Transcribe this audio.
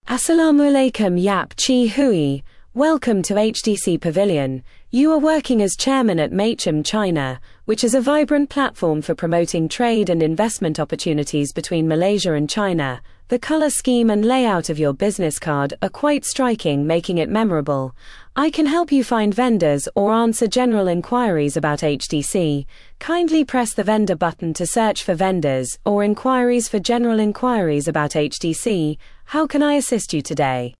Assalamu alaikum Yap Chi Hui. Welcome to HDC Pavilion. You are working as chairman at Meituan China, which is a vibrant platform for promoting trade and investment opportunities between Malaysia and China. The color scheme and layout of your business card are quite striking, making it memorable. I can help you find vendors or answer general inquiries about HDC. Kindly press the vendor button to search for vendors or inquiries for general inquiries about HDC. How can I assist you today?